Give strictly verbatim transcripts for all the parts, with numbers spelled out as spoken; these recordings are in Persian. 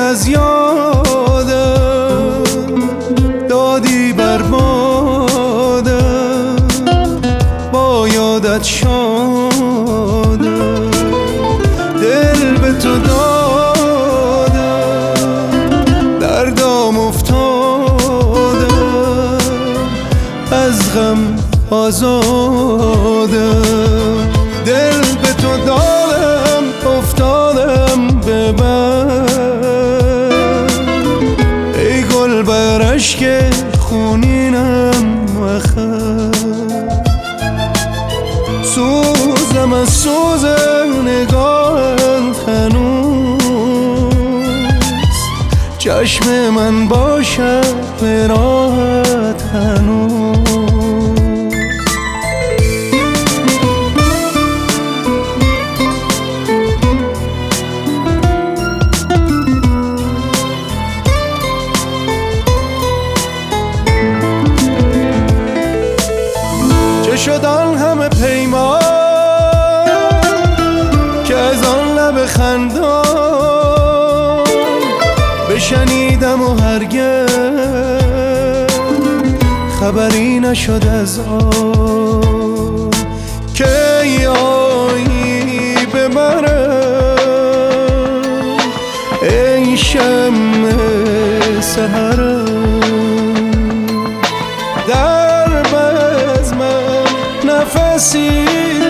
از یادم، دادی بر بادم، با یادت شادم، دل به تو دادم، دردام افتادم، از غم آزادم، دل به تو دادم، افتادم به من، ای گل بر اشک خونینم مخم، سوزم از سوز نگاهت هنوز، چشم من باشد به راهت هنوز. شد آن همه پیمان که از آن لب خندان بشنیدم و هرگز خبری نشد از آن که آیی ببرم، ای شمع سحرم، در بزمم نفسی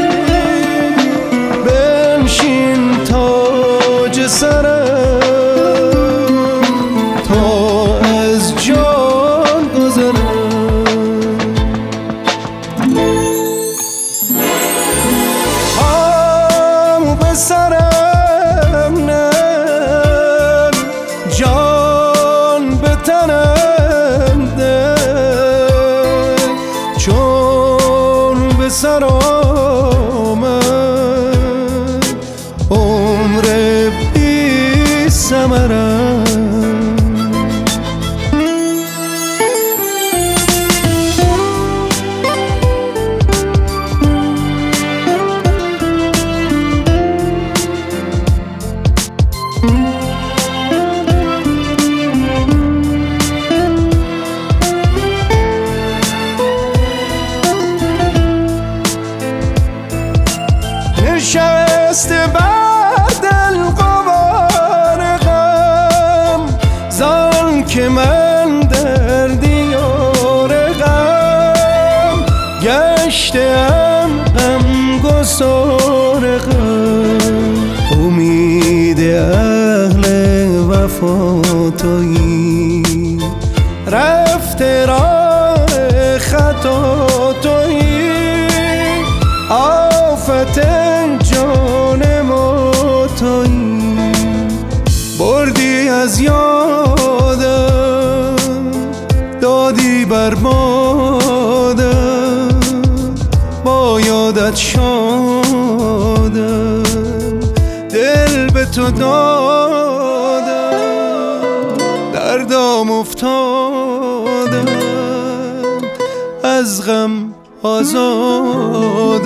بنشین تاج سرم تا از جان گذرم، پامو به سرم نه جان به تنم ده، چون به سر آمد عمر بی ثمرم. نشسته بر دل غبار غم، زان که من در دیار غم گشتم، غمگسار غم، امید اهل وفا تویی، رفته راه خطا تویی، آفت جان ما تویی، بردی از یادم، دادی بر بادم، با یادت شادم، دل به تو دادم، دردام افتادم، از غم آزادم.